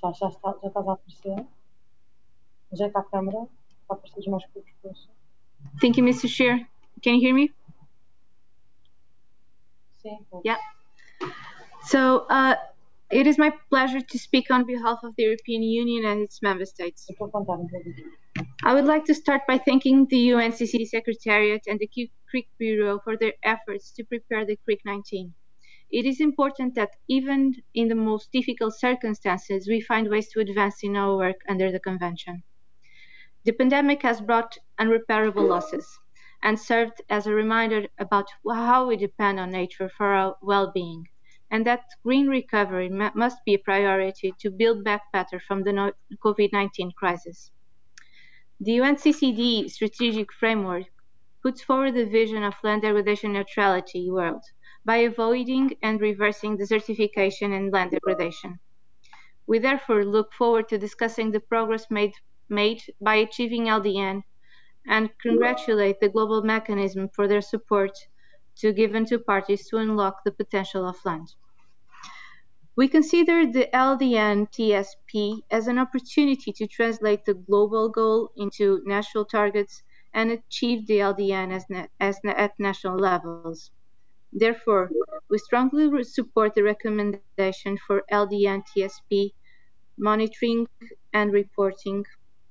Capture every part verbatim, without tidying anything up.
Já, já, está, já estás a aparecer? Já está a câmera? Está a aparecer os meus cubos, poxa. Thank you, Mister Chair. Can you hear me? Sim, pois. Yeah. So uh, it is my pleasure to speak on behalf of the European Union and its member states. Eu estou a contar, não vou dizer. I would like to start by thanking the U N C C Secretariat and the Creek Bureau for their efforts to prepare the Creek nineteen. It is important that even in the most difficult circumstances, we find ways to advance in our work under the Convention. The pandemic has brought unrepairable losses and served as a reminder about how we depend on nature for our well-being, and that green recovery must be a priority to build back better from the COVID nineteen crisis. The U N C C D strategic framework puts forward the vision of land degradation neutrality world by avoiding and reversing desertification and land degradation. We therefore look forward to discussing the progress made, made by achieving L D N and congratulate the global mechanism for their support to given to parties to unlock the potential of land. We consider the L D N T S P as an opportunity to translate the global goal into national targets and achieve the L D N as, as at national levels. Therefore, we strongly support the recommendation for L D N T S P monitoring and reporting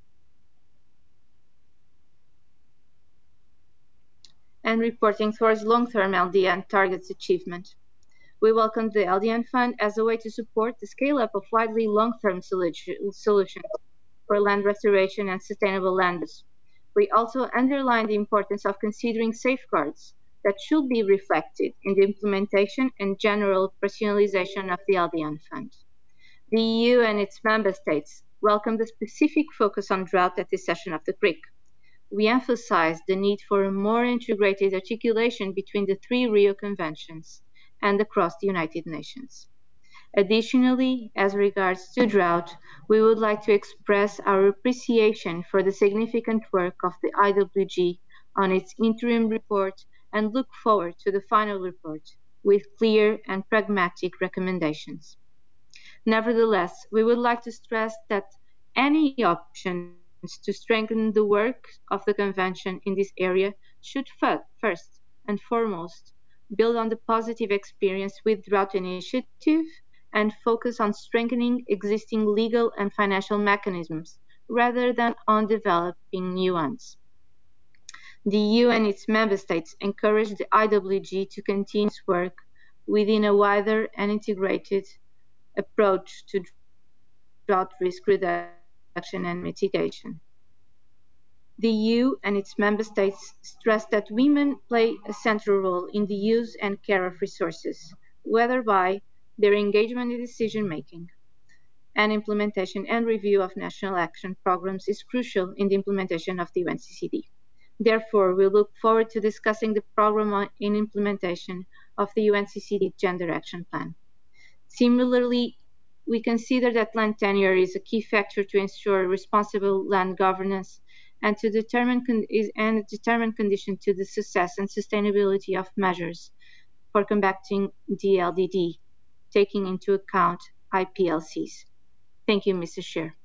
and reporting towards long-term L D N targets achievement. We welcome the L D N Fund as a way to support the scale-up of widely long-term solutions for land restoration and sustainable land use. We also underline the importance of considering safeguards that should be reflected in the implementation and general personalization of the L D N Fund. The E U and its member states welcome the specific focus on drought at this session of the Creek. We emphasize the need for a more integrated articulation between the three Rio Conventions and across the United Nations. Additionally, as regards to drought, we would like to express our appreciation for the significant work of the I W G on its interim report and look forward to the final report with clear and pragmatic recommendations. Nevertheless, we would like to stress that any options to strengthen the work of the Convention in this area should first and foremost build on the positive experience with Drought Initiative and focus on strengthening existing legal and financial mechanisms rather than on developing new ones. The E U and its member states encourage the I W G to continue its work within a wider and integrated approach to drought risk reduction and mitigation. The E U and its member states stress that women play a central role in the use and care of resources, whether by their engagement in decision-making and implementation and review of national action programs is crucial in the implementation of the U N C C D. Therefore, we look forward to discussing the program in implementation of the U N C C D Gender Action Plan. Similarly, we consider that land tenure is a key factor to ensure responsible land governance and to determine con is and determine condition to the success and sustainability of measures for combating D L D D, taking into account I P L Cs. Thank you, Mister Chair.